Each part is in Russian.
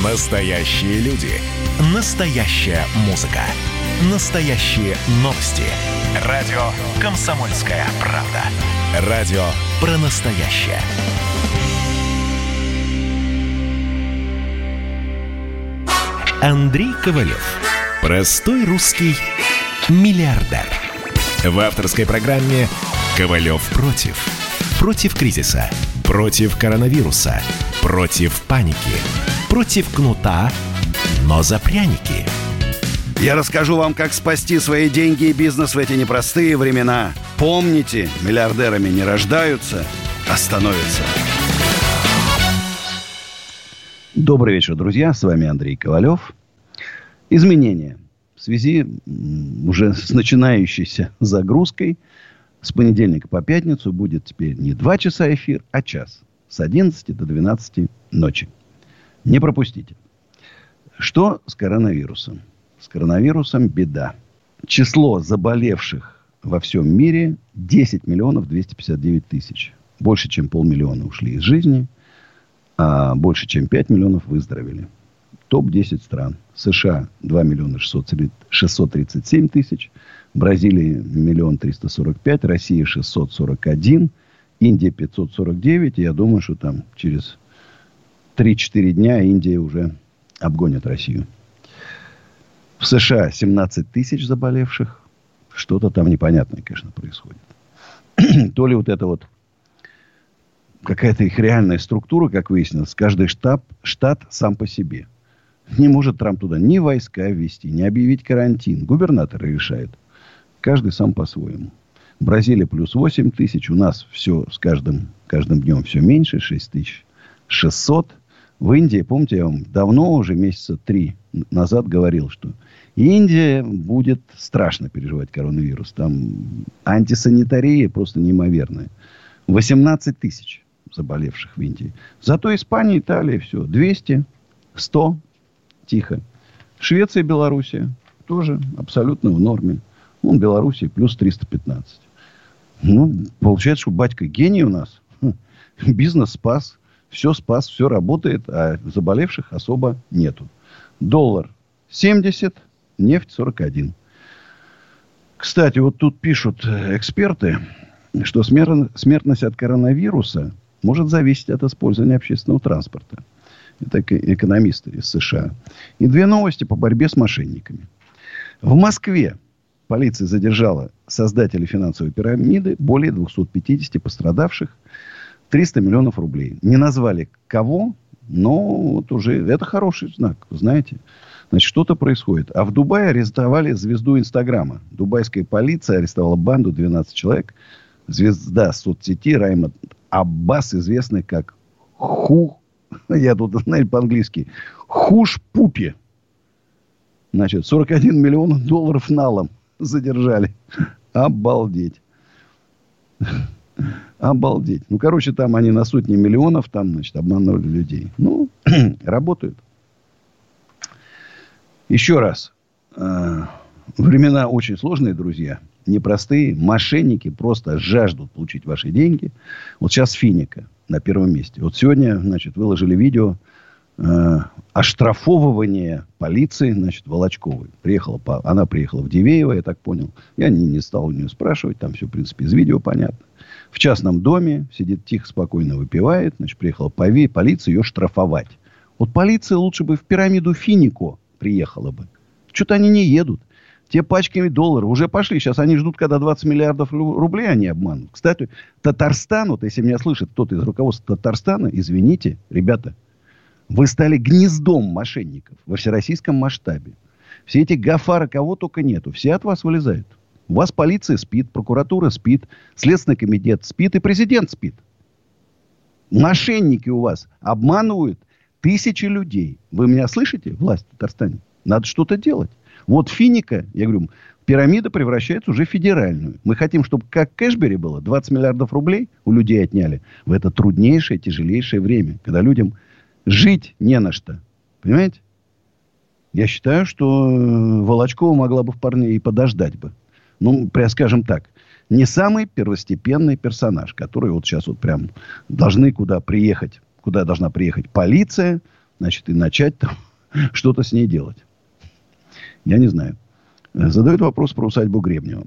Настоящие люди. Настоящая музыка. Настоящие новости. Радио «Комсомольская правда». Радио про настоящее. Андрей Ковалев. Простой русский миллиардер. В авторской программе «Ковалев против». Против кризиса. Против коронавируса. Против паники. Против кнута, но за пряники. Я расскажу вам, как спасти свои деньги и бизнес в эти непростые времена. Помните, миллиардерами не рождаются, а становятся. Добрый вечер, друзья. С вами Андрей Ковалев. Изменения в связи уже с начинающейся загрузкой. С понедельника по пятницу будет теперь не 2 часа эфир, а час. С 11 до 12 ночи. Не пропустите. Что с коронавирусом? С коронавирусом беда. Число заболевших во всем мире 10 миллионов 259 тысяч. Больше, чем 500 000 ушли из жизни, а больше, чем 5 миллионов выздоровели. Топ-10 стран. США 2 миллиона 637 тысяч. Бразилия 1 345 000. Россия 641. Индия 549. И я думаю, что там через 3-4 дня Индия уже обгонит Россию. В США 17 тысяч заболевших. Что-то там непонятное, конечно, происходит. То ли вот это вот какая-то их реальная структура, как выяснилось, каждый штат сам по себе. Не может Трамп туда ни войска ввести, ни объявить карантин. Губернаторы решают. Каждый сам по-своему. Бразилия плюс 8 тысяч. У нас все с каждым днем все меньше. 6600. В Индии, помните, я вам давно, уже месяца 3 назад говорил, что Индия будет страшно переживать коронавирус. Там антисанитария просто неимоверная. 18 тысяч заболевших в Индии. Зато Испания, Италия, все. 200, 100, тихо. Швеция и Белоруссия тоже абсолютно в норме. Ну, Белоруссия плюс 315. Ну, получается, что батька гений у нас. Бизнес спас. Все спас, все работает, а заболевших особо нету. Доллар 70, нефть 41. Кстати, вот тут пишут эксперты, что смертность от коронавируса может зависеть от использования общественного транспорта. Это экономисты из США. И 2 новости по борьбе с мошенниками. В Москве полиция задержала создателей финансовой пирамиды, более 250 пострадавших. 300 миллионов рублей. Не назвали кого, но вот уже это хороший знак, знаете. Значит, что-то происходит. А в Дубае арестовали звезду Инстаграма. Дубайская полиция арестовала банду 12 человек. Звезда соцсети Раймонд Аббас, известный как я тут знаю по-английски, Хуш-Пупи. Значит, 41 миллион долларов налом задержали. Обалдеть. Обалдеть. Ну, короче, там они на сотни миллионов там, значит, обманули людей. Ну, работают. Еще раз. Времена очень сложные, друзья. Непростые. Мошенники просто жаждут получить ваши деньги. Вот сейчас Финика на первом месте. Вот сегодня, значит, выложили видео оштрафовывания полиции, значит, Волочковой. Она приехала в Дивеево, я так понял. Я не стал у нее спрашивать. Там все, в принципе, из видео понятно. В частном доме сидит тихо, спокойно выпивает. Значит, приехала полиция ее штрафовать. Вот полиция лучше бы в пирамиду Финико приехала бы. Что-то они не едут. Те пачками долларов уже пошли. Сейчас они ждут, когда 20 миллиардов рублей они обманут. Кстати, Татарстан, вот если меня слышит кто-то из руководства Татарстана, извините, ребята, вы стали гнездом мошенников во всероссийском масштабе. Все эти гафары, кого только нету, все от вас вылезают. У вас полиция спит, прокуратура спит, Следственный комитет спит и президент спит. Мошенники у вас обманывают тысячи людей. Вы меня слышите, власть в Татарстане? Надо что-то делать. Вот Финика, я говорю, пирамида превращается уже в федеральную. Мы хотим, чтобы как Кэшбери было, 20 миллиардов рублей у людей отняли в это труднейшее, тяжелейшее время, когда людям жить не на что. Понимаете? Я считаю, что Волочкова могла бы в парне и подождать бы. Ну, скажем так, не самый первостепенный персонаж, который вот сейчас вот прям должна приехать полиция, значит, и начать там что-то с ней делать. Я не знаю. Задают вопрос про усадьбу Гребнева.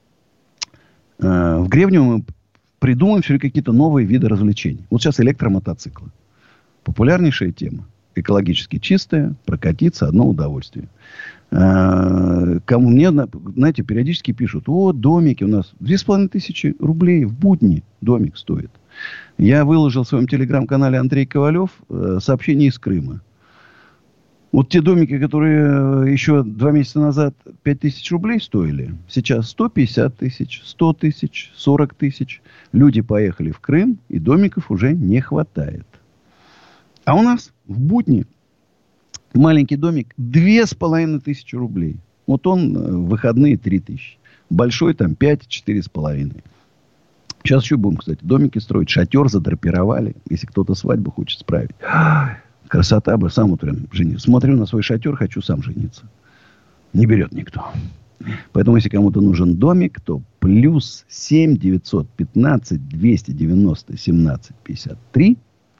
В Гребнево мы придумаем все какие-то новые виды развлечений. Вот сейчас электромотоциклы. Популярнейшая тема. Экологически чистая, прокатиться, одно удовольствие. Кому мне, знаете, периодически пишут: о, домики у нас 2500 рублей в будни домик стоит. Я выложил в своем телеграм-канале Андрей Ковалев сообщение из Крыма. Вот те домики, которые еще 2 месяца назад 5000 рублей стоили, сейчас 150 тысяч, 100 тысяч, 40 тысяч. Люди поехали в Крым, и домиков уже не хватает. А у нас в будни маленький домик 2500 рублей. Вот он в выходные 3000. Большой там 5-4,5. Сейчас еще будем, кстати, домики строить. Шатер задрапировали, если кто-то свадьбу хочет справить. Красота бы, сам вот прям женился. Смотрю на свой шатер, хочу сам жениться. Не берет никто. Поэтому, если кому-то нужен домик, то плюс 7 915 290 17 53.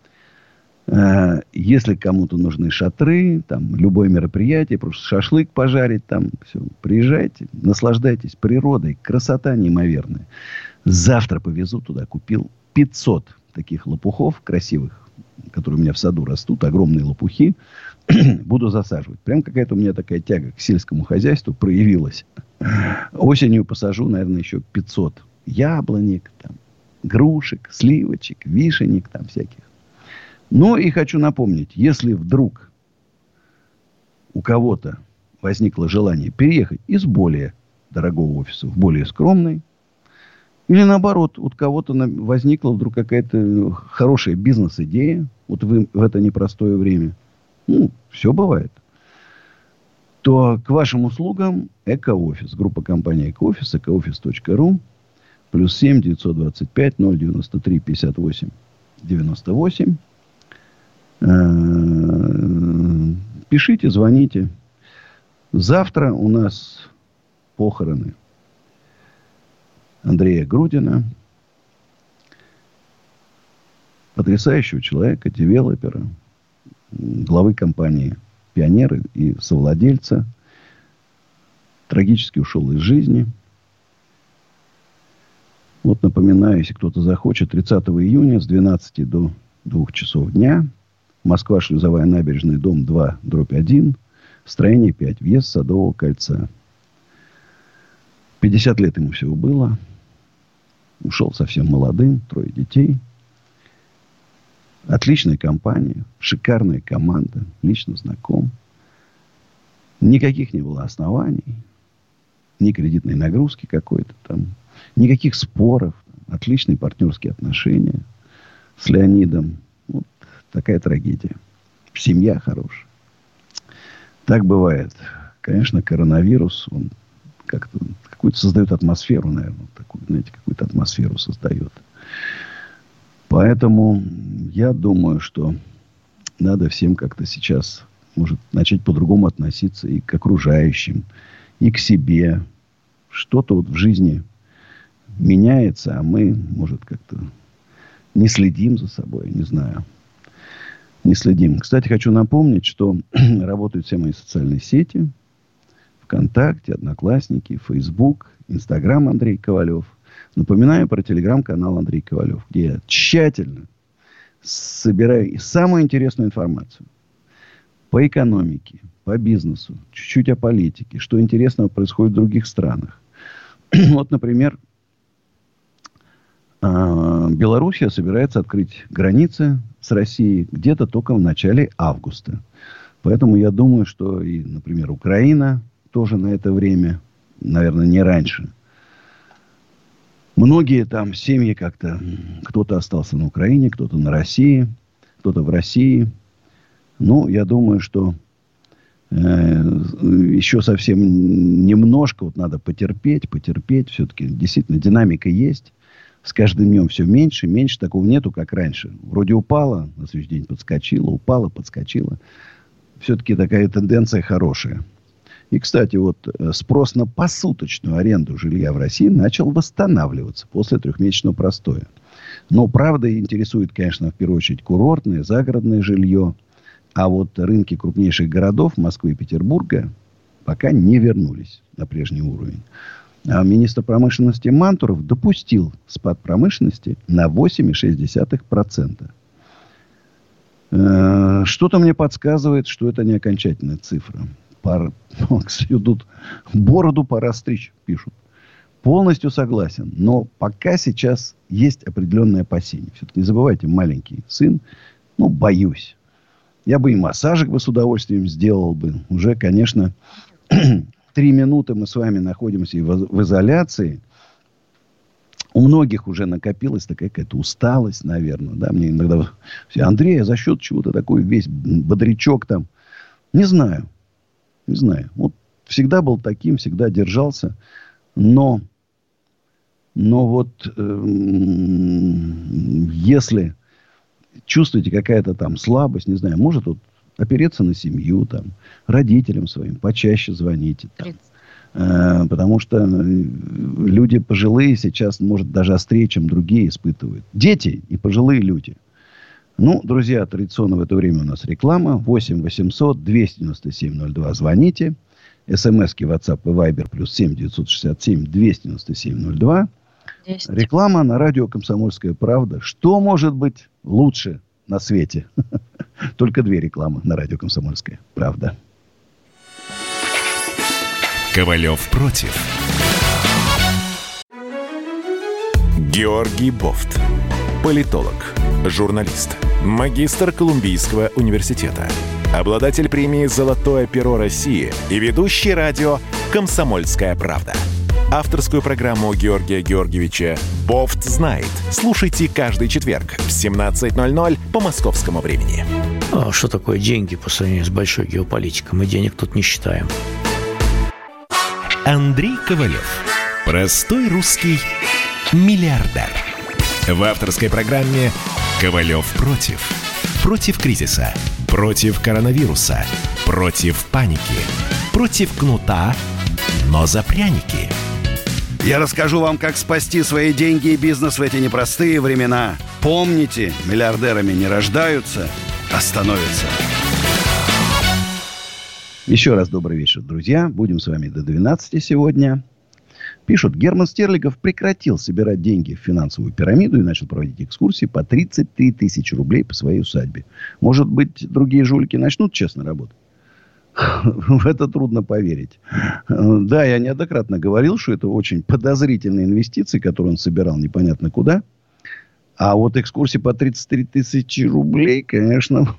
Если кому-то нужны шатры, там, любое мероприятие, просто шашлык пожарить, там, все, приезжайте, наслаждайтесь природой, красота неимоверная. Завтра повезу туда, купил 500 таких лопухов красивых, которые у меня в саду растут, огромные лопухи, буду засаживать. Прям какая-то у меня такая тяга к сельскому хозяйству проявилась. Осенью посажу, наверное, еще 500 яблонек, там, грушек, сливочек, вишенек, там всяких. Ну, и хочу напомнить, если вдруг у кого-то возникло желание переехать из более дорогого офиса в более скромный, или наоборот, у кого-то возникла вдруг какая-то хорошая бизнес-идея, вот в это непростое время, все бывает, то к вашим услугам Эко-офис, группа компании Эко-офис, ecooffice.ru, плюс 7 925 093 58 98. Пишите, звоните. Завтра у нас похороны Андрея Грудина, потрясающего человека, девелопера, главы компании «Пионеры» и совладельца. Трагически ушел из жизни. Вот напоминаю, если кто-то захочет, 30 июня с 12 до 2 часов дня. Москва, Шлюзовая набережная, дом 2/1, строение 5, въезд Садового кольца. 50 лет ему всего было. Ушел совсем молодым, 3 детей. Отличная компания, шикарная команда, лично знаком. Никаких не было оснований, ни кредитной нагрузки какой-то там, никаких споров. Отличные партнерские отношения с Леонидом. Вот такая трагедия. Семья хорошая. Так бывает. Конечно, коронавирус, он как-то какую-то создает атмосферу, наверное. Такую, знаете, какую-то атмосферу создает. Поэтому я думаю, что надо всем как-то сейчас, может, начать по-другому относиться и к окружающим, и к себе. Что-то вот в жизни меняется, а мы, может, как-то не следим за собой, не знаю. Не следим. Кстати, хочу напомнить, что работают все мои социальные сети. ВКонтакте, Одноклассники, Фейсбук, Инстаграм Андрей Ковалев. Напоминаю про телеграм-канал Андрей Ковалев, где я тщательно собираю самую интересную информацию по экономике, по бизнесу, чуть-чуть о политике, что интересного происходит в других странах. Вот, например, Белоруссия собирается открыть границы с Россией где-то только в начале августа. Поэтому я думаю, что и, например, Украина тоже на это время, наверное, не раньше. Многие там семьи как-то, кто-то остался на Украине, кто-то на России, кто-то в России. Ну, я думаю, что еще совсем немножко вот надо потерпеть. Все-таки действительно динамика есть. С каждым днем все меньше, меньше. Такого нету, как раньше. Вроде упала, на следующий день подскочила, упала, подскочила. Все-таки такая тенденция хорошая. И, кстати, вот спрос на посуточную аренду жилья в России начал восстанавливаться после 3-месячного простоя. Но, правда, интересует, конечно, в первую очередь курортное, загородное жилье. А вот рынки крупнейших городов Москвы и Петербурга пока не вернулись на прежний уровень. А министр промышленности Мантуров допустил спад промышленности на 8,6%. Что-то мне подсказывает, что это не окончательная цифра. Тут бороду пора стричь, пишут. Полностью согласен. Но пока сейчас есть определенные опасения. Все-таки не забывайте, маленький сын. Боюсь. Я бы и массажик бы с удовольствием сделал бы. Уже, конечно, 3 минуты мы с вами находимся в изоляции. У многих уже накопилась такая какая-то усталость, наверное. Да? Мне иногда... Андрей, а за счет чего ты такой весь бодрячок там? Не знаю. Вот всегда был таким, всегда держался. Но вот если чувствуете какая-то там слабость, не знаю, может вот опереться на семью, там, родителям своим почаще звоните. Там, потому что люди пожилые сейчас, может, даже острее, чем другие испытывают. Дети и пожилые люди. Друзья, традиционно в это время у нас реклама. 8 800 297 02. Звоните. СМСки WhatsApp и Viber плюс 7 967 297 02. Реклама на радио «Комсомольская правда». Что может быть лучше на свете? Только 2 рекламы на радио «Комсомольская правда». Ковалев против. Георгий Бофт. Политолог, журналист, магистр Колумбийского университета, обладатель премии «Золотое перо России» и ведущий радио «Комсомольская правда». Авторскую программу Георгия Георгиевича «Бофт знает». Слушайте каждый четверг в 17:00 по московскому времени. А что такое деньги по сравнению с большой геополитикой? Мы денег тут не считаем. Андрей Ковалев. Простой русский миллиардер. В авторской программе «Ковалев против». Против кризиса, против коронавируса, против паники, против кнута, но за пряники. Я расскажу вам, как спасти свои деньги и бизнес в эти непростые времена. Помните, миллиардерами не рождаются, а становятся. Еще раз добрый вечер, друзья. Будем с вами до 12 сегодня. Пишут, Герман Стерлигов прекратил собирать деньги в финансовую пирамиду и начал проводить экскурсии по 33 тысячи рублей по своей усадьбе. Может быть, другие жулики начнут честно работать? В это трудно поверить. Да, я неоднократно говорил, что это очень подозрительные инвестиции, которые он собирал непонятно куда. А вот экскурсии по 33 тысячи рублей, конечно,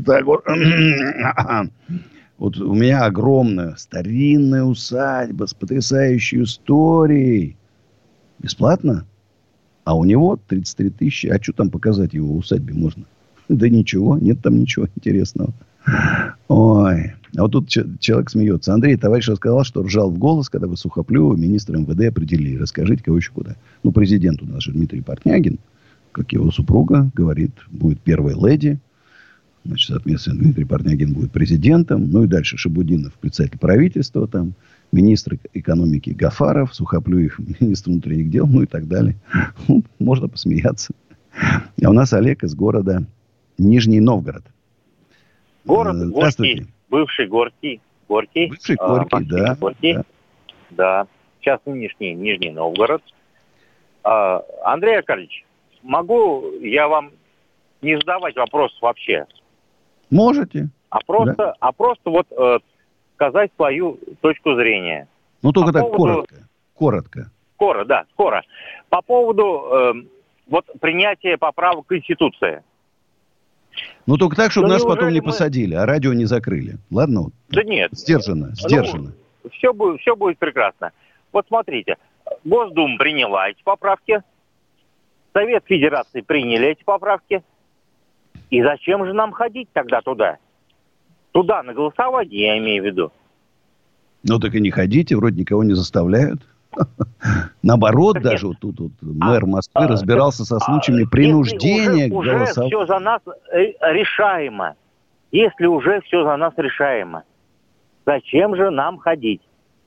вот у меня огромная старинная усадьба с потрясающей историей. Бесплатно? А у него 33 тысячи. А что там показать его усадьбе можно? Да ничего, нет там ничего интересного. Ой. А вот тут человек смеется. Андрей, товарищ рассказал, что ржал в голос, когда вы Сухоплюва министра МВД определили. Расскажите, кого еще куда. Президент у нас же Дмитрий Портнягин, как его супруга, говорит, будет первой леди. Значит, соответственно, Дмитрий Портнягин будет президентом. И дальше Шабудинов, председатель правительства, там, министр экономики Гафаров, Сухоплюев, министр внутренних дел, и так далее. Можно посмеяться. А у нас Олег из города Нижний Новгород. Город Горький, бывший Горький. Бывший Горький, да. Горький. Да. Сейчас нынешний Нижний Новгород. Андрей Аркадьевич, могу я вам не задавать вопрос вообще? Можете. Просто вот сказать свою точку зрения. Только так коротко. Скоро. По поводу принятия поправок в Конституции. Только так, чтобы нас потом не посадили, а радио не закрыли. Ладно? Да нет. Сдержанно. Все будет прекрасно. Вот смотрите. Госдума приняла эти поправки. Совет Федерации приняли эти поправки. И зачем же нам ходить тогда туда? Туда на голосование, я имею в виду. Так и не ходите, вроде никого не заставляют. Наоборот, даже вот тут мэр Москвы разбирался со случаями принуждения к голосованию. Все за нас решаемо. Если уже все за нас решаемо, зачем же нам ходить?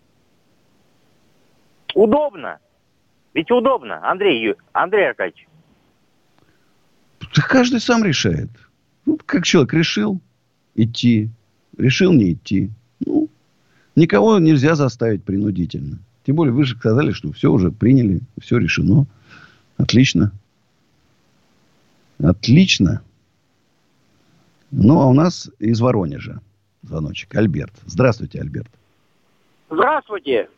Удобно. Ведь удобно, Андрей Аркадьевич. Каждый сам решает. Как человек решил, идти. Решил не идти. Ну, никого нельзя заставить принудительно. Тем более, вы же сказали, что все уже приняли, все решено. Отлично. Отлично. Ну, а у нас из Воронежа звоночек. Альберт. Здравствуйте, Альберт. Здравствуйте.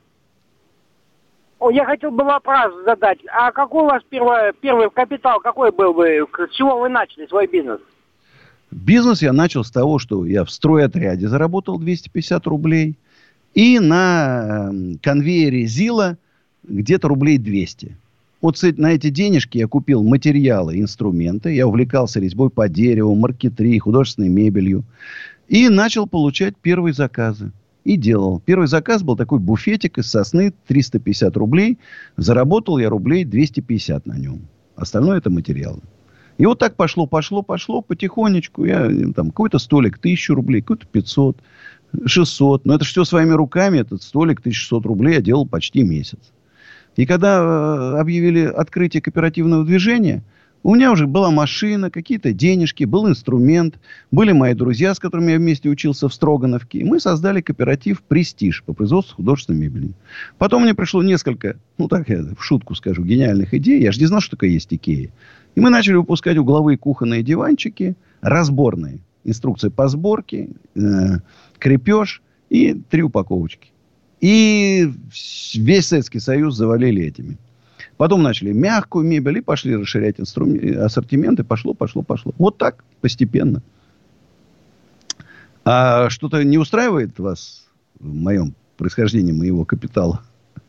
Я хотел бы вопрос задать. А какой у вас первый капитал, какой был бы? С чего вы начали свой бизнес? Бизнес я начал с того, что я в стройотряде заработал 250 рублей. И на конвейере ЗИЛа где-то рублей 200. Вот на эти денежки я купил материалы, инструменты. Я увлекался резьбой по дереву, маркетри, художественной мебелью. И начал получать первые заказы. И делал. Первый заказ был такой буфетик из сосны, 350 рублей. Заработал я рублей 250 на нем. Остальное это материалы. И вот так пошло потихонечку. Я там какой-то столик 1000 рублей, какой-то 500, 600. Но это же все своими руками. Этот столик 1600 рублей я делал почти месяц. И когда объявили открытие кооперативного движения, у меня уже была машина, какие-то денежки, был инструмент. Были мои друзья, с которыми я вместе учился в Строгановке. И мы создали кооператив «Престиж» по производству художественной мебели. Потом мне пришло несколько, ну так я в шутку скажу, гениальных идей. Я же не знал, что такое есть Икея. И мы начали выпускать угловые кухонные диванчики, разборные. Инструкция по сборке, крепеж и 3 упаковочки. И весь Советский Союз завалили этими. Потом начали мягкую мебель и пошли расширять ассортимент. И пошло. Вот так, постепенно. А что-то не устраивает вас в моем происхождении, моего капитала?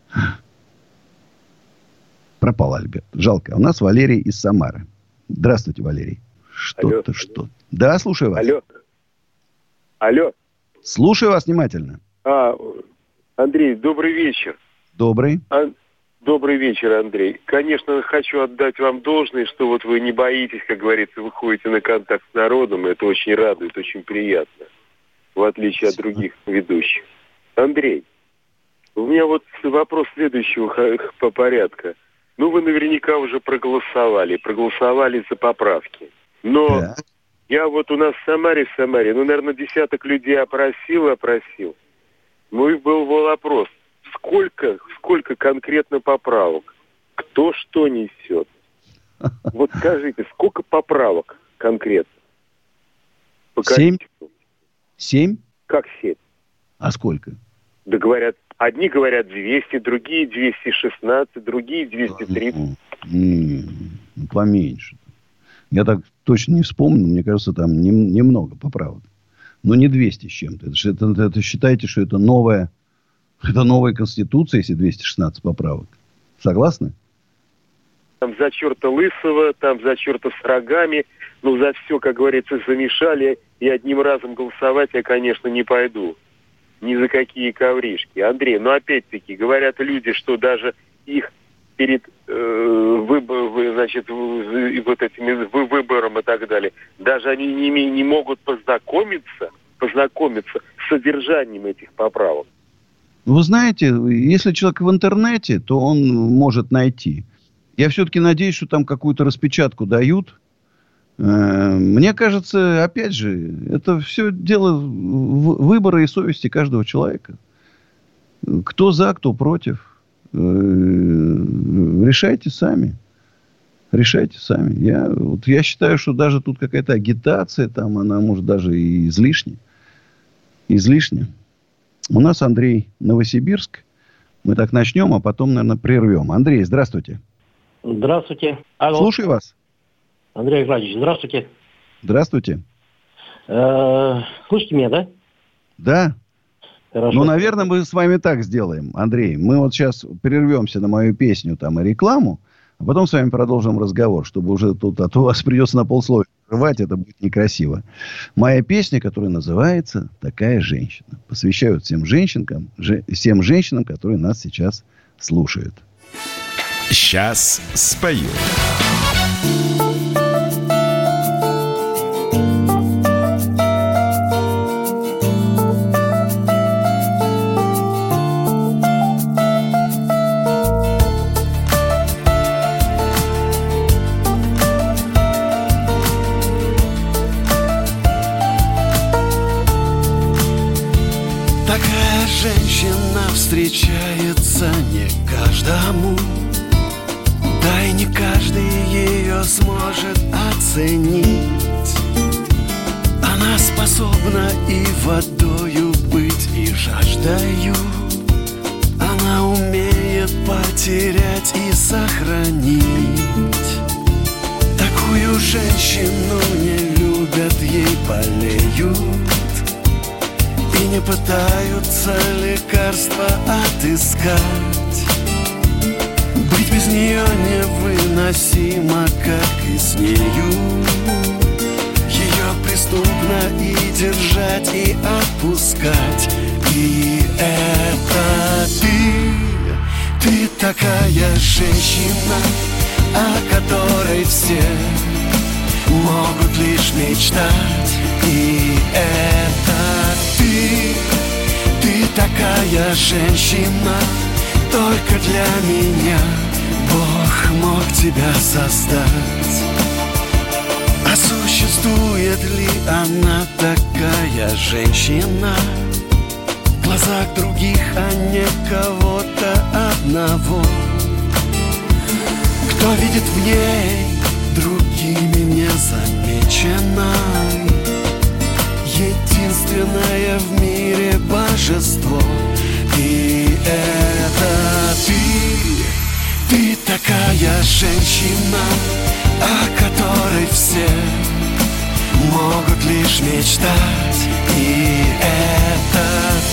Пропал Альберт. Жалко. У нас Валерий из Самары. Здравствуйте, Валерий. Что-то. Да, слушаю вас. Алло. Слушаю вас внимательно. Андрей, добрый вечер. Добрый. Добрый вечер, Андрей. Конечно, хочу отдать вам должное, что вот вы не боитесь, как говорится, выходите на контакт с народом. Это очень радует, очень приятно. В отличие от других ведущих. Андрей, у меня вот вопрос следующего по порядку. Ну, вы наверняка уже проголосовали за поправки. Но да. Я вот у нас в Самаре, ну, наверное, десяток людей опросил. Ну, и был вопрос. Сколько конкретно поправок? Кто что несет? Вот скажите, сколько поправок конкретно? 7? 7? Как 7? А сколько? Да говорят, одни говорят 200, другие 216, другие 230. Поменьше. Я так точно не вспомню. Мне кажется, там немного поправок. Но не 200 с чем-то. Это считайте, что это новая конституция, если 216 поправок. Согласны? Там за черта лысого, там за черта с рогами. Ну, за все, как говорится, замешали. И одним разом голосовать я, конечно, не пойду. Ни за какие ковришки. Андрей, ну, опять-таки, говорят люди, что даже их перед выбором и так далее, даже они не могут познакомиться с содержанием этих поправок. Вы знаете, если человек в интернете, то он может найти. Я все-таки надеюсь, что там какую-то распечатку дают. Мне кажется, опять же, это все дело выбора и совести каждого человека. Кто за, кто против. Решайте сами. Я считаю, что даже тут какая-то агитация, там она может даже и излишне. У нас Андрей, Новосибирск. Мы так начнем, а потом, наверное, прервем. Андрей, здравствуйте. Здравствуйте. Алло. Слушаю вас. Андрей Владимирович, здравствуйте. Здравствуйте. Слышите меня, да? Да. Хорошо. Ну, наверное, мы с вами так сделаем, Андрей. Мы вот сейчас прервемся на мою песню там и рекламу, а потом с вами продолжим разговор, чтобы уже тут, а то вас придется на полсловия прерывать, это будет некрасиво. Моя песня, которая называется «Такая женщина». Посвящаю всем женщинам, которые нас сейчас слушают. Сейчас спою. такая женщина встречается не каждому. Да и не каждый ее сможет оценить. Она способна и водою быть, и жаждою. Она умеет потерять и сохранить. Такую женщину не любят, ей болеют и не пытаются лекарства отыскать. Быть без нее невыносимо, как и с нею. Ее преступно и держать, и отпускать. И это ты такая женщина, о которой все могут лишь мечтать. И это ты такая женщина, только для меня Бог мог тебя создать. А существует ли она, такая женщина, в глазах других, а не кого-то одного? Кто видит в ней другими незамеченной, единственное в мире божество. И это ты такая женщина, о которой все могут лишь мечтать. И это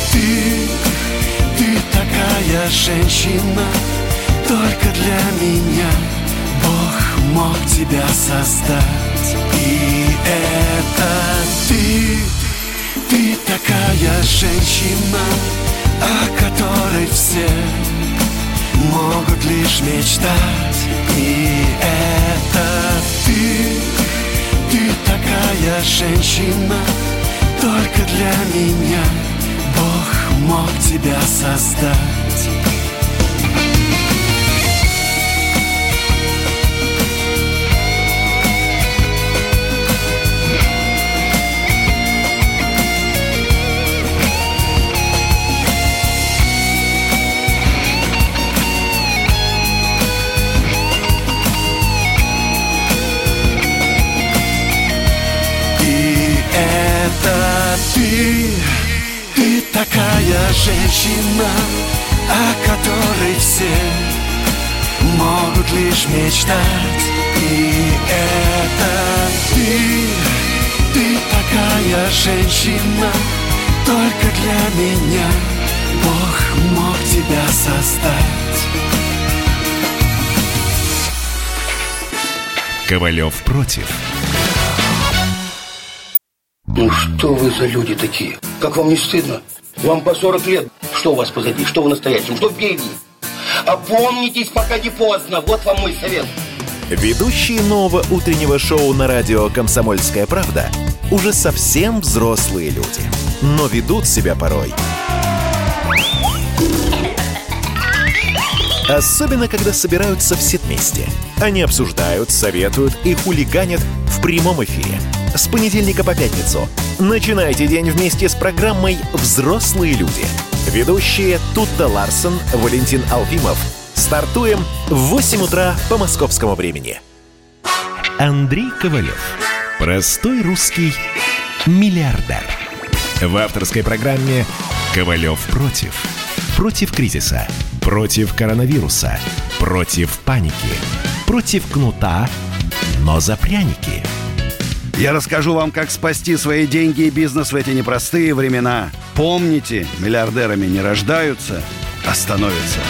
ты такая женщина, только для меня Бог мог тебя создать. И это ты такая женщина, о которой все могут лишь мечтать. И это ты такая женщина, только для меня Бог мог тебя создать. Ты такая женщина, о которой все могут лишь мечтать. И это ты такая женщина, только для меня Бог мог тебя создать. Ковалев против. Ну что вы за люди такие? Как вам не стыдно? Вам по 40 лет. Что у вас позади? Что в настоящем? Что впереди? Опомнитесь, пока не поздно. Вот вам мой совет. Ведущие нового утреннего шоу на радио «Комсомольская правда» уже совсем взрослые люди, но ведут себя порой. Особенно, когда собираются все вместе. Они обсуждают, советуют и хулиганят в прямом эфире. С понедельника по пятницу. Начинайте день вместе с программой «Взрослые люди». Ведущие Тутта Ларсон, Валентин Алфимов. Стартуем в 8 утра по московскому времени. Андрей Ковалев. Простой русский миллиардер. В авторской программе «Ковалев против». Против кризиса. Против коронавируса. Против паники. Против кнута, но за пряники. Я расскажу вам, как спасти свои деньги и бизнес в эти непростые времена. Помните, миллиардерами не рождаются, а становятся.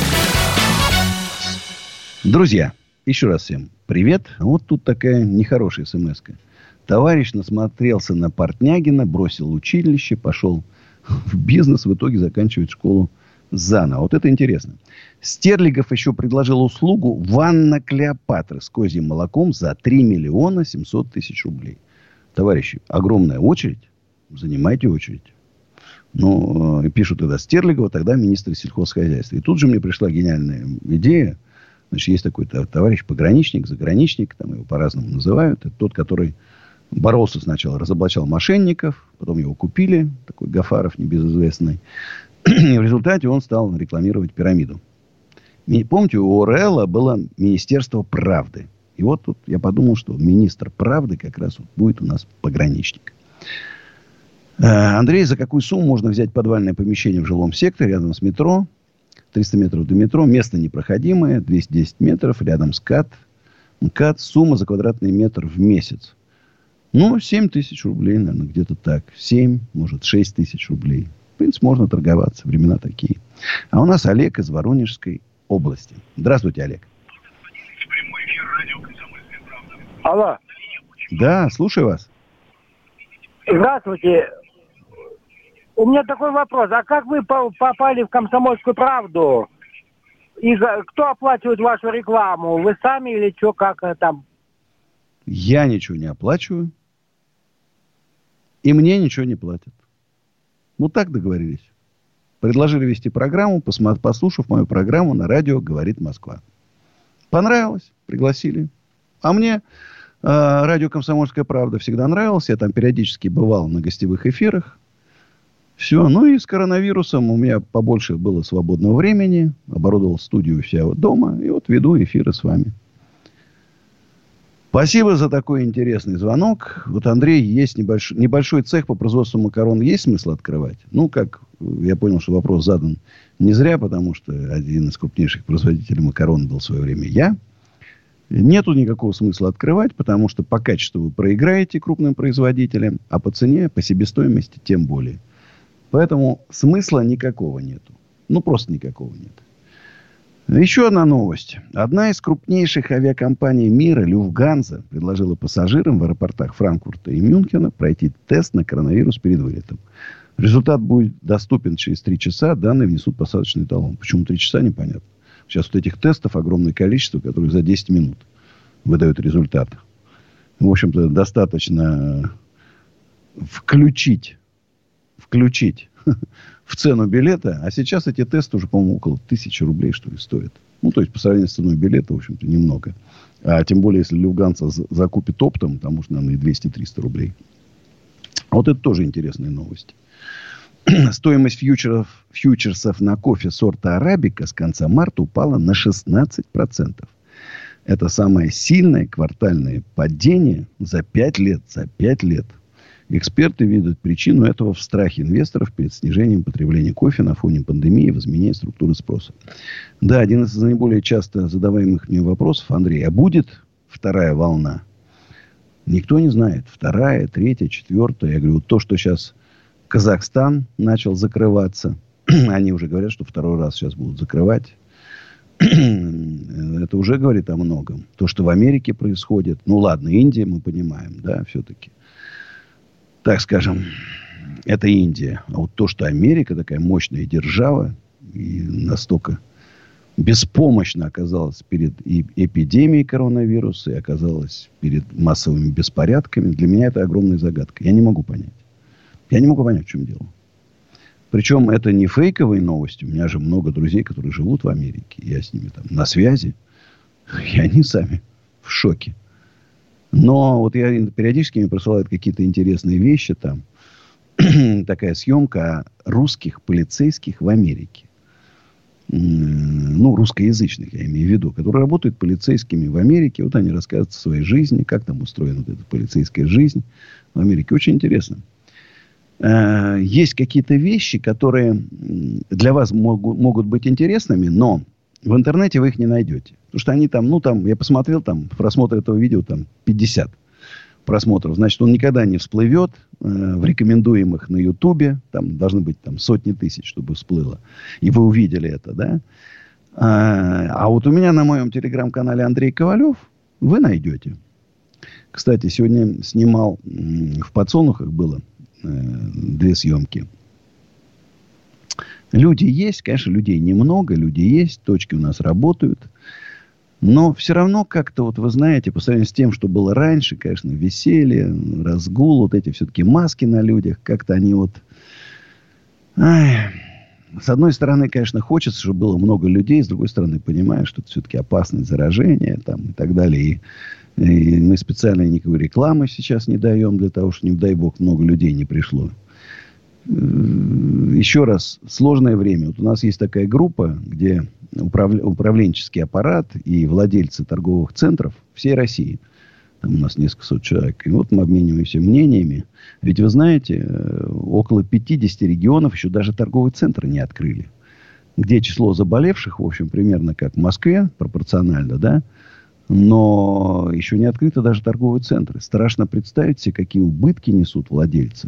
Друзья, еще раз всем привет. Вот тут такая нехорошая смс-ка. Товарищ насмотрелся на Портнягина, бросил училище, пошел в бизнес, в итоге заканчивает школу заново. Вот это интересно. Стерлигов еще предложил услугу «Ванна Клеопатры» с козьим молоком за 3 миллиона 700 тысяч рублей. Товарищи, огромная очередь. Занимайте очередь. Ну, пишут тогда Стерлигова, тогда министр сельхозхозяйства. И тут же мне пришла гениальная идея. Значит, есть такой товарищ пограничник, заграничник, там его по-разному называют. Это тот, который боролся сначала, разоблачал мошенников, потом его купили, такой Гафаров небезызвестный. И в результате он стал рекламировать пирамиду. И помните, у Орелла было Министерство правды. И вот тут я подумал, что министр правды как раз вот будет у нас пограничник. Андрей, за какую сумму можно взять подвальное помещение в жилом секторе рядом с метро? 300 метров до метро. Место непроходимое. 210 метров. Рядом с КАТ. КАТ. Сумма за квадратный метр в месяц. 7 тысяч рублей, наверное, где-то так. 7, может, 6 тысяч рублей. В принципе, можно торговаться. Времена такие. А у нас Олег из Воронежской области. Здравствуйте, Олег. Алло. Да, слушаю вас. Здравствуйте. У меня такой вопрос. А как вы попали в «Комсомольскую правду»? И кто оплачивает вашу рекламу? Вы сами или что, как там? Я ничего не оплачиваю. И мне ничего не платят. Вот так договорились. Предложили вести программу, послушав мою программу на радио «Говорит Москва». Понравилось, пригласили. А мне радио «Комсомольская правда» всегда нравилось. Я там периодически бывал на гостевых эфирах. Все. И с коронавирусом у меня побольше было свободного времени. Оборудовал студию у себя дома. И вот веду эфиры с вами. Спасибо за такой интересный звонок. Вот, Андрей, есть небольшой цех по производству макарон. Есть смысл открывать? Как я понял, что вопрос задан не зря, потому что один из крупнейших производителей макарон был в свое время я. Нету никакого смысла открывать, потому что по качеству вы проиграете крупным производителям, а по цене, по себестоимости тем более. Поэтому смысла никакого нету. Просто никакого нет. Еще одна новость. Одна из крупнейших авиакомпаний мира, Люфтганза, предложила пассажирам в аэропортах Франкфурта и Мюнхена пройти тест на коронавирус перед вылетом. Результат будет доступен через 3 часа. Данные внесут посадочный талон. Почему 3 часа, непонятно. Сейчас вот этих тестов огромное количество, которые за 10 минут выдают результат. В общем-то, достаточно включить в цену билета. А сейчас эти тесты уже, по-моему, около 1000 рублей, что ли, стоят. То есть, по сравнению с ценой билета, в общем-то, немного. А тем более, если Люфтганза закупит оптом, там уж, наверное, и 200-300 рублей. Вот это тоже интересная новость. Стоимость фьючерсов на кофе сорта арабика с конца марта упала на 16%. Это самое сильное квартальное падение за 5 лет. За 5 лет. Эксперты видят причину этого в страхе инвесторов перед снижением потребления кофе на фоне пандемии и в изменении структуры спроса. Да, один из наиболее часто задаваемых мне вопросов, Андрей, а будет вторая волна? Никто не знает. 2-я, 3-я, 4-я. Я говорю, вот то, что сейчас Казахстан начал закрываться. Они уже говорят, что 2-й раз сейчас будут закрывать. Это уже говорит о многом. То, что в Америке происходит. Ладно, Индия, мы понимаем, да, все-таки. Так скажем, это Индия. А вот то, что Америка такая мощная держава и настолько беспомощно оказалась перед эпидемией коронавируса и оказалась перед массовыми беспорядками, для меня это огромная загадка. Я не могу понять. В чем дело. Причем это не фейковые новости. У меня же много друзей, которые живут в Америке. Я с ними там на связи. И они сами в шоке. Но вот периодически мне присылают какие-то интересные вещи там. Такая съемка русских полицейских в Америке. Русскоязычных, я имею в виду, которые работают полицейскими в Америке. Вот они рассказывают о своей жизни, как там устроена вот эта полицейская жизнь в Америке. Очень интересно. Есть какие-то вещи, которые для вас могут быть интересными, но в интернете вы их не найдете. Потому что они там, я посмотрел, там, просмотр этого видео, там, 50 просмотров. Значит, он никогда не всплывет в рекомендуемых на Ютубе. Там должны быть сотни тысяч, чтобы всплыло. И вы увидели это, да? А вот у меня на моем телеграм-канале Андрей Ковалев вы найдете. Кстати, сегодня снимал в Подсолнухах было 2 съемки. Люди есть, конечно, людей немного, люди есть, точки у нас работают. Но все равно как-то, вот вы знаете, по сравнению с тем, что было раньше, конечно, веселье, разгул, вот эти все-таки маски на людях, как-то они вот... С одной стороны, конечно, хочется, чтобы было много людей, с другой стороны, понимаю, что это все-таки опасность заражения там, и так далее. И мы специально никакой рекламы сейчас не даем для того, чтобы, не дай бог, много людей не пришло. Еще раз, сложное время. Вот у нас есть такая группа, где управленческий аппарат и владельцы торговых центров всей России. Там у нас несколько сот человек. И вот мы обмениваемся мнениями. Ведь вы знаете, около 50 регионов еще даже торговые центры не открыли. Где число заболевших, в общем, примерно как в Москве, пропорционально, да? Но еще не открыты даже торговые центры. Страшно представить себе, какие убытки несут владельцы.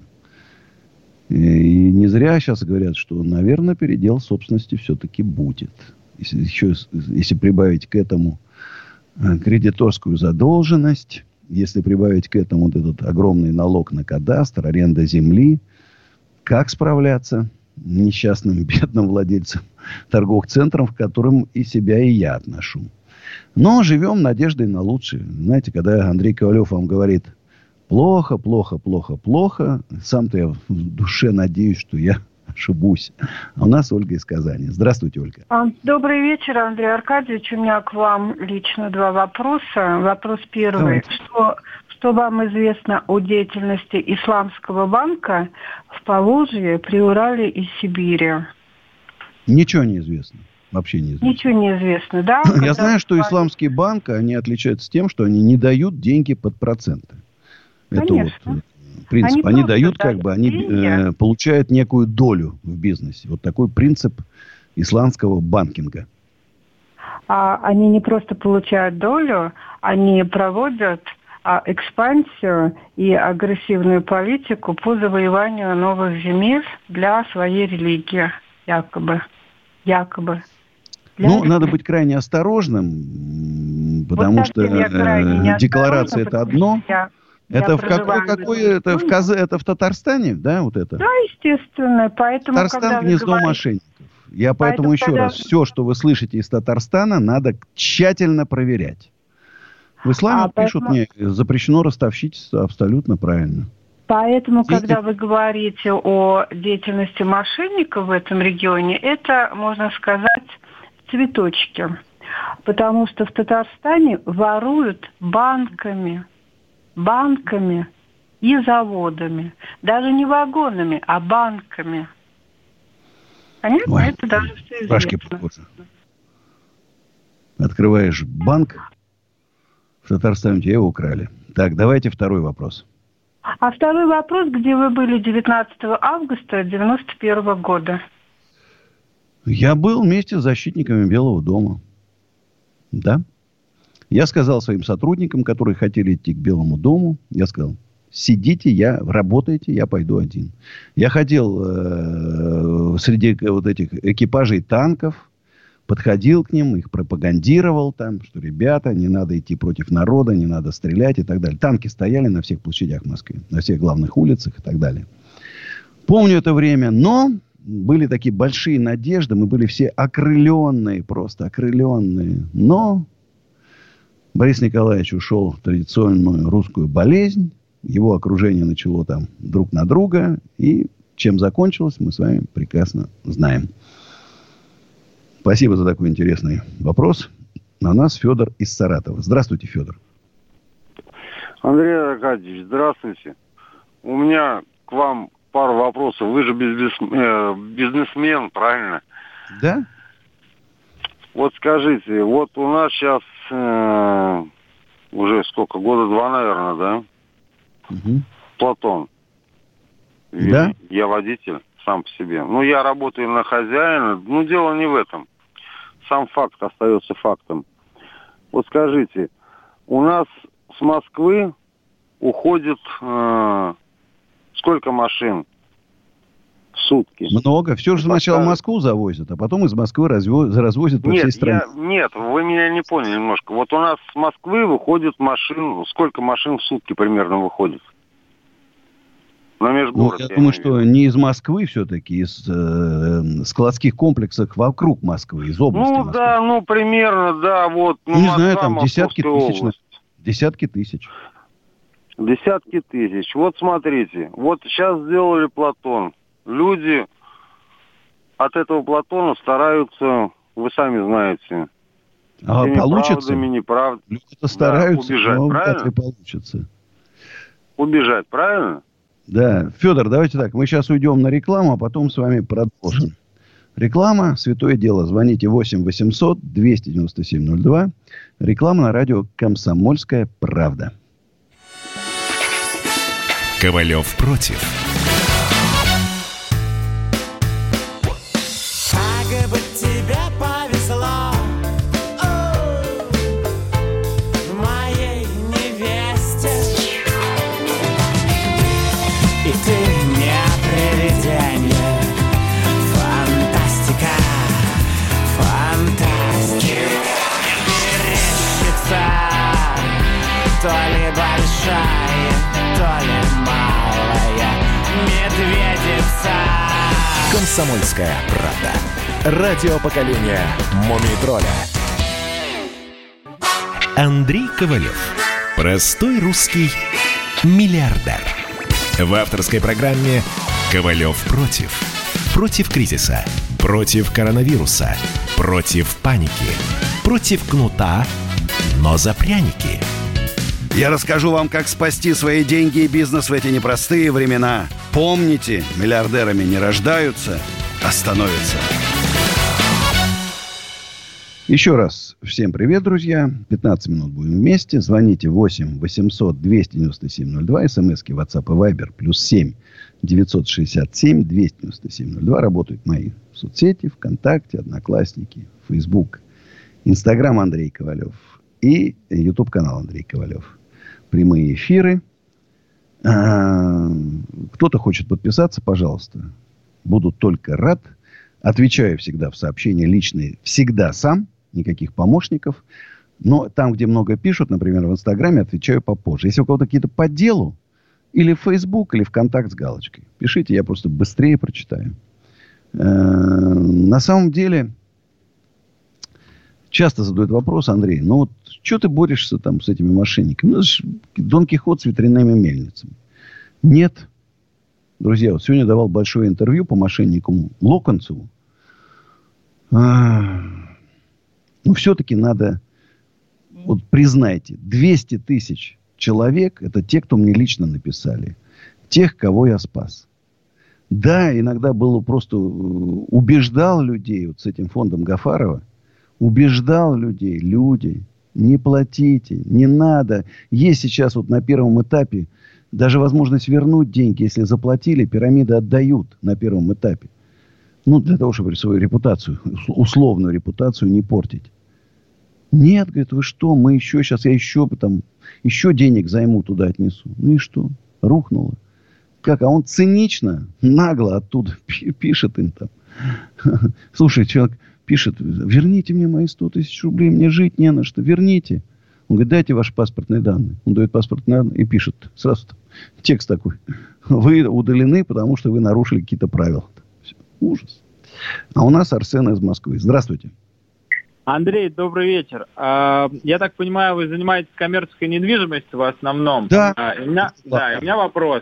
И не зря сейчас говорят, что, наверное, передел собственности все-таки будет. Если прибавить к этому кредиторскую задолженность, если прибавить к этому вот этот огромный налог на кадастр, аренда земли, как справляться несчастным, бедным владельцам торговых центров, к которым и себя, и я отношу. Но живем надеждой на лучшее. Знаете, когда Андрей Ковалев вам говорит: плохо, плохо, плохо, плохо. Сам-то я в душе надеюсь, что я ошибусь. А у нас Ольга из Казани. Здравствуйте, Ольга. Добрый вечер, Андрей Аркадьевич. У меня к вам лично два вопроса. Вопрос первый. Что вам известно о деятельности Исламского банка в Поволжье, Приурале и Сибири? Ничего не известно. Вообще неизвестно. Ничего не известно, да? Я знаю, что Исламский банк, они отличаются тем, что они не дают деньги под проценты. Конечно. Это вот принцип. Они дают, как бы, они получают некую долю в бизнесе. Вот такой принцип исламского банкинга. Они не просто получают долю, они проводят экспансию и агрессивную политику по завоеванию новых земель для своей религии, якобы. Надо быть крайне осторожным, потому что декларация это одно. Это в Татарстане, да, вот это? Да, естественно. Поэтому, Татарстан гнездо мошенников. Я поэтому еще раз, все, что вы слышите из Татарстана, надо тщательно проверять. В исламе пишут, запрещено ростовщичество, абсолютно правильно. Поэтому, когда вы говорите о деятельности мошенников в этом регионе, это, можно сказать, цветочки. Потому что в Татарстане воруют банками и заводами. Даже не вагонами, а банками. Понятно? Это даже все известно. Открываешь банк, в Татарстане тебя его украли. Так, давайте второй вопрос. А второй вопрос, где вы были 19 августа 1991 года? Я был вместе с защитниками Белого дома. Да. Я сказал своим сотрудникам, которые хотели идти к Белому дому, я сказал: сидите, работайте, я пойду один. Я ходил среди вот этих экипажей танков, подходил к ним, их пропагандировал там, что, ребята, не надо идти против народа, не надо стрелять и так далее. Танки стояли на всех площадях в Москве, на всех главных улицах и так далее. Помню это время, но были такие большие надежды, мы были все окрыленные, просто окрыленные. Но Борис Николаевич ушел в традиционную русскую болезнь, его окружение начало там друг на друга, и чем закончилось, мы с вами прекрасно знаем. Спасибо за такой интересный вопрос. На нас Федор из Саратова. Здравствуйте, Федор. Андрей Аркадьевич, здравствуйте. У меня к вам пару вопросов. Вы же бизнесмен, правильно? Да. Вот скажите, вот у нас сейчас уже сколько, года два, наверное, да? Угу. Платон. Да? Я водитель сам по себе. Я работаю на хозяина. Дело не в этом. Сам факт остается фактом. Вот скажите, у нас с Москвы уходит сколько машин в сутки? Много. Все же сначала в Москву завозят, а потом из Москвы развозят по всей стране. Нет, вы меня не поняли немножко. Вот у нас с Москвы выходит машин, сколько машин в сутки примерно выходит? На межгород. Я думаю, что не из Москвы все-таки, из складских комплексов вокруг Москвы, из области Москвы. Да, примерно, да, вот. Не знаю, там десятки тысяч. Десятки тысяч. Десятки тысяч. Вот смотрите, вот сейчас сделали Платон. Люди от этого Платона стараются, вы сами знаете. Получится? Неправдами, люди стараются, убежать, но правильно? вряд ли получится. Убежать, правильно? Да, Федор, давайте так. Мы сейчас уйдем на рекламу, а потом с вами продолжим. Реклама, святое дело. Звоните 8 800 297 02. Реклама на радио «Комсомольская правда». Ковалев против. Как бы тебе повезло, моей невесте, и ты не привидение. Фантастика, фантастика. Мерещится то ли большая, то ли малая медведица. «Комсомольская правда». Радио поколения Мумий-тролля. Андрей Ковалев. Простой русский миллиардер. В авторской программе «Ковалев против». Против кризиса, против коронавируса, против паники, против кнута, но за пряники. Я расскажу вам, как спасти свои деньги и бизнес в эти непростые времена. Помните, миллиардерами не рождаются, а становятся. Еще раз всем привет, друзья. 15 минут будем вместе. Звоните 8 800 297 02. СМСки WhatsApp и Viber +7 967 297 02. Работают мои соцсети, ВКонтакте, Одноклассники, Facebook, Инстаграм Андрей Ковалев и YouTube-канал Андрей Ковалев. Прямые эфиры. Кто-то хочет подписаться, пожалуйста. Буду только рад. Отвечаю всегда в сообщения личные. Всегда сам. Никаких помощников. Но там, где много пишут, например, в Инстаграме, отвечаю попозже. Если у кого-то какие-то по делу, или в Facebook, или ВКонтакт с галочкой, пишите, я просто быстрее прочитаю. На самом деле, часто задают вопрос, Андрей, ну вот, что ты борешься там с этими мошенниками? Ну, это же Дон Кихот с ветряными мельницами. Нет. Друзья, вот сегодня давал большое интервью по мошеннику Локонцеву. Но все-таки надо, вот признайте, 200 тысяч человек, это те, кто мне лично написали. Тех, кого я спас. Да, иногда было просто, убеждал людей, вот с этим фондом Гафарова, убеждал людей, люди, не платите, не надо. Есть сейчас вот на первом этапе даже возможность вернуть деньги, если заплатили, пирамиды отдают на первом этапе. Ну, для того, чтобы свою репутацию, условную репутацию не портить. Нет, говорит, вы что, мы еще сейчас, я еще денег займу, туда отнесу. Ну и что? Рухнуло. Как? А он цинично, нагло оттуда пишет им там. Слушай, человек пишет, верните мне мои 100 тысяч рублей, мне жить не на что, верните. Он говорит, дайте ваши паспортные данные. Он дает паспортные данные и пишет сразу там, текст такой. Вы удалены, потому что вы нарушили какие-то правила. Все. Ужас. А у нас Арсен из Москвы. Здравствуйте. Андрей, добрый вечер. Я так понимаю, вы занимаетесь коммерческой недвижимостью в основном. Да. У меня вопрос.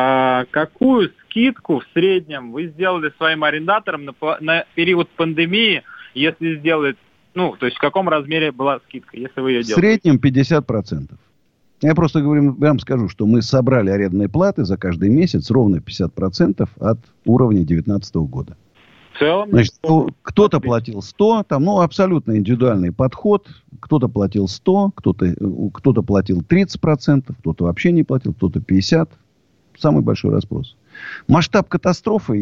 Какую скидку в среднем вы сделали своим арендаторам на период пандемии, если сделали, то есть в каком размере была скидка, если вы ее делали? В среднем 50%. Я просто вам скажу, что мы собрали арендные платы за каждый месяц ровно 50% от уровня 2019 года. В целом, значит, кто-то платил 100, там, абсолютно индивидуальный подход. Кто-то платил 100, кто-то платил 30%, кто-то вообще не платил, кто-то 50%. Самый большой разброс. Масштаб катастрофы,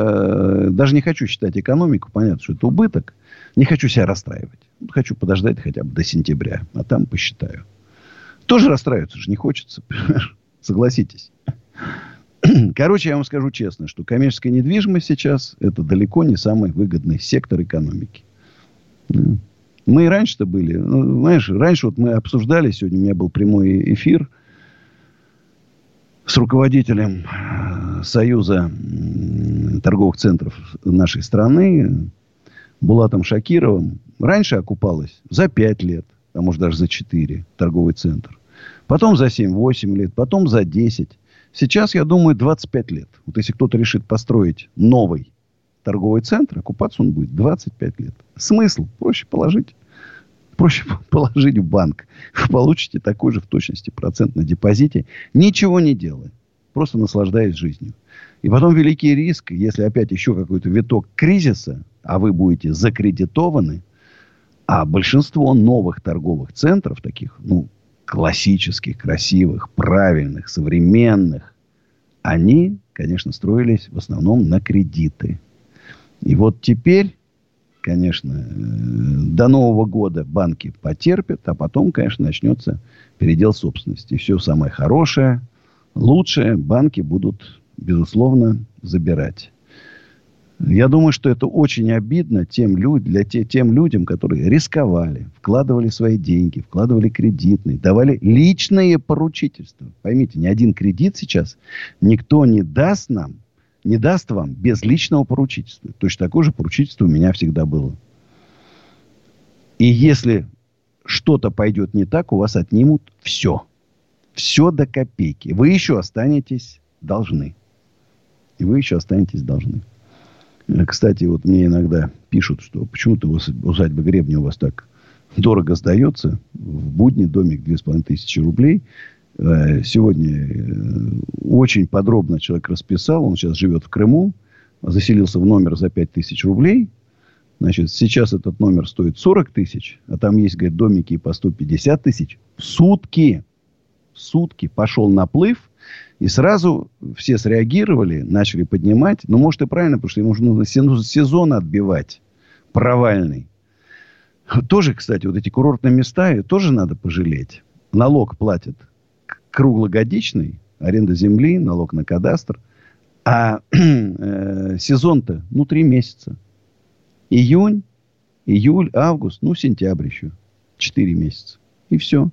я даже не хочу считать экономику, понятно, что это убыток. Не хочу себя расстраивать. Хочу подождать хотя бы до сентября, а там посчитаю. Тоже расстраиваться же не хочется, согласитесь. Короче, я вам скажу честно, что коммерческая недвижимость сейчас это далеко не самый выгодный сектор экономики. Мы и раньше-то были. Знаешь, раньше вот мы обсуждали, сегодня у меня был прямой эфир с руководителем Союза торговых центров нашей страны, Булатом Шакировым. Раньше окупалось за 5 лет, а может даже за 4 торговый центр. Потом за 7-8 лет, потом за 10. Сейчас, я думаю, 25 лет. Вот если кто-то решит построить новый торговый центр, окупаться он будет 25 лет. Смысл? Проще положить в банк. Вы получите такой же в точности процент на депозите, ничего не делая. просто наслаждаясь жизнью. И потом великий риск, если опять еще какой-то виток кризиса, а вы будете закредитованы, а большинство новых торговых центров, таких, классических, красивых, правильных, современных, они, конечно, строились в основном на кредиты. И вот теперь, конечно, до Нового года банки потерпят, а потом, конечно, начнется передел собственности. И все самое хорошее, лучшее банки будут, безусловно, забирать. Я думаю, что это очень обидно тем людям, которые рисковали, вкладывали свои деньги, вкладывали кредитные, давали личные поручительства. Поймите, ни один кредит сейчас никто не даст вам без личного поручительства. Точно такое же поручительство у меня всегда было. И если что-то пойдет не так, у вас отнимут все. Все до копейки. Вы еще останетесь должны. Кстати, вот мне иногда пишут, что почему-то усадьба Гребня у вас так дорого сдается. В будни домик 2500 рублей. Сегодня очень подробно человек расписал. Он сейчас живет в Крыму. Заселился в номер за 5000 рублей. Значит, сейчас этот номер стоит 40 тысяч. А там есть, говорит, домики и по 150 тысяч. В сутки пошел наплыв. И сразу все среагировали, начали поднимать. Ну, может, и правильно, потому что ему нужно сезон отбивать. Провальный. Тоже, кстати, вот эти курортные места тоже надо пожалеть. Налог платят круглогодичный. Аренда земли, налог на кадастр. А сезон-то, 3 месяца. Июнь, июль, август, сентябрь еще. 4 месяца. И все.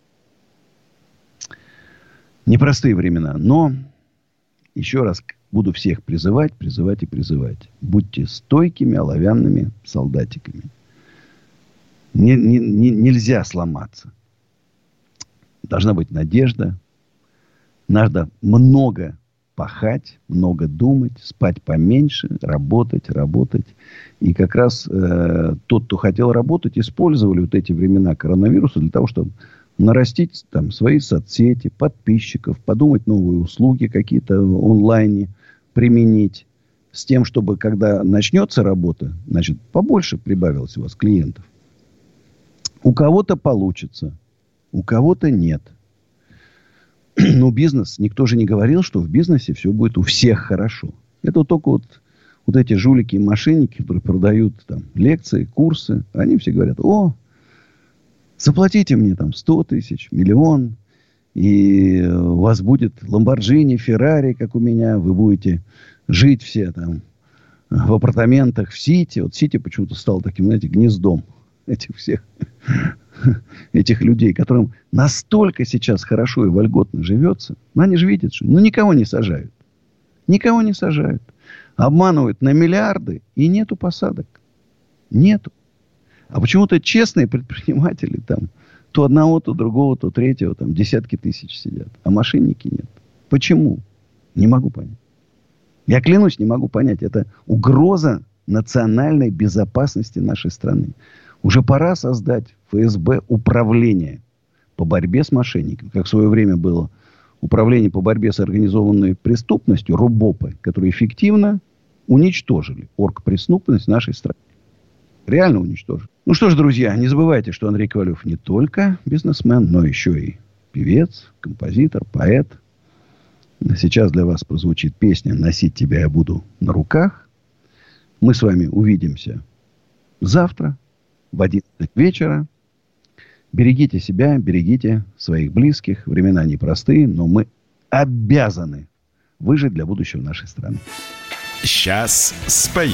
Непростые времена. Но еще раз буду всех призывать. Будьте стойкими, оловянными солдатиками. Нельзя сломаться. Должна быть надежда. Надо много пахать, много думать, спать поменьше, работать. И как раз тот, кто хотел работать, использовали вот эти времена коронавируса для того, чтобы нарастить там свои соцсети, подписчиков, подумать новые услуги какие-то онлайне применить. С тем, чтобы когда начнется работа, значит, побольше прибавилось у вас клиентов. У кого-то получится, у кого-то нет. Но бизнес, никто же не говорил, что в бизнесе все будет у всех хорошо. Это только вот эти жулики и мошенники, которые продают там лекции, курсы, они все говорят: заплатите мне там 100 тысяч, 1 миллион, и у вас будет Ламборджини, Феррари, как у меня. Вы будете жить все там в апартаментах в Сити. Вот Сити почему-то стал таким, знаете, гнездом этих всех этих людей, которым настолько сейчас хорошо и вольготно живется. Но они же видят, что никого не сажают. Никого не сажают. Обманывают на миллиарды, и нету посадок. Нету. А почему-то честные предприниматели там то одного, то другого, то третьего, там десятки тысяч сидят. А мошенники нет. Почему? Не могу понять. Я клянусь, не могу понять. Это угроза национальной безопасности нашей страны. Уже пора создать ФСБ управление по борьбе с мошенниками. Как в свое время было управление по борьбе с организованной преступностью, РОБОПы, которые эффективно уничтожили оргпреступность в нашей стране. Реально уничтожили. Ну что ж, друзья, не забывайте, что Андрей Ковалев не только бизнесмен, но еще и певец, композитор, поэт. Сейчас для вас прозвучит песня «Носить тебя я буду на руках». Мы с вами увидимся завтра в 11 вечера. Берегите себя, берегите своих близких. Времена непростые, но мы обязаны выжить для будущего нашей страны. Сейчас спою.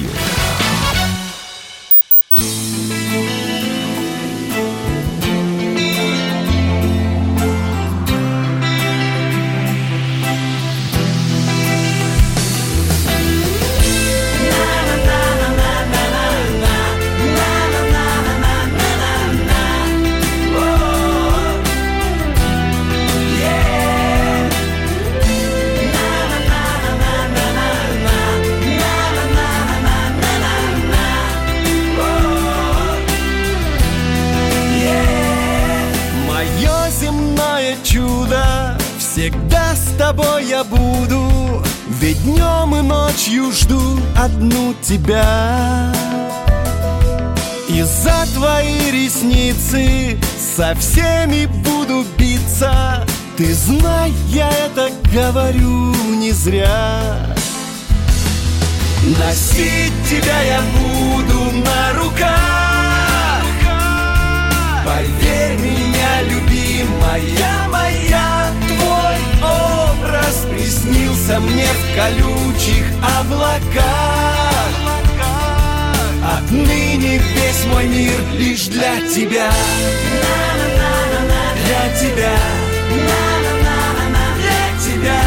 ночью жду одну тебя. И за твои ресницы со всеми буду биться. Ты знай, я это говорю не зря. Носить тебя я буду на руках. Поверь меня, любимая моя, твой образ приснился мне в колючих облаках. Отныне весь мой мир лишь для тебя. Для тебя. Для тебя.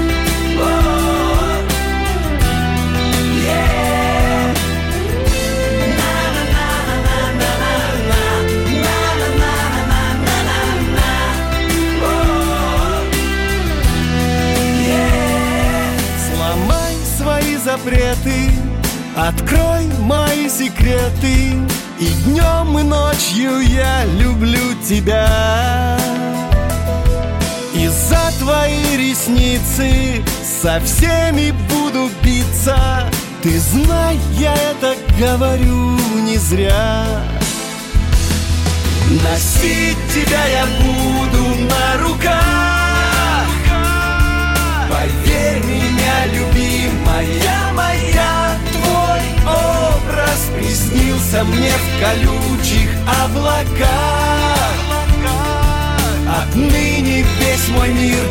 Сломай свои запреты, открой мои секреты, и днем, и ночью я люблю тебя. И за твои ресницы со всеми буду биться. Ты знай, я это говорю не зря. Носить тебя я буду на руках. Поверь меня, любимая моя, твой образ приснился мне в колючих облаках. Отныне весь мой мир.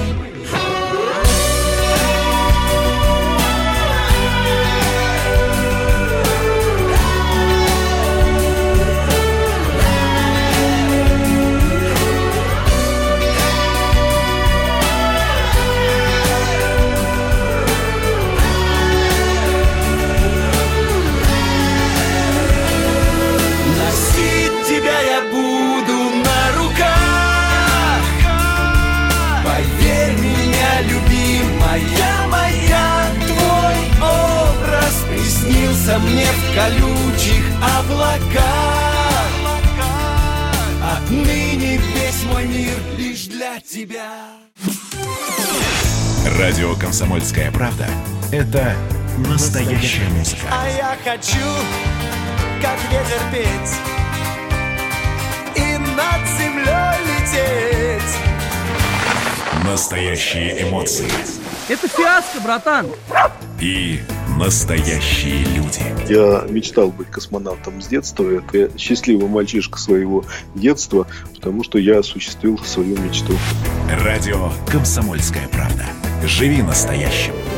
Носить тебя я буду на руках. Поверь меня, любимая моя, твой образ приснился мне в колючих облаках. Отныне весь мой мир лишь для тебя. Радио «Комсомольская правда» — это настоящая музыка. А я хочу, как ветер, петь и над землей лететь. Настоящие эмоции. Это фиаско, братан. И настоящие люди. Я мечтал быть космонавтом с детства. Это счастливый мальчишка своего детства, потому что я осуществил свою мечту. Радио «Комсомольская правда». Живи настоящим.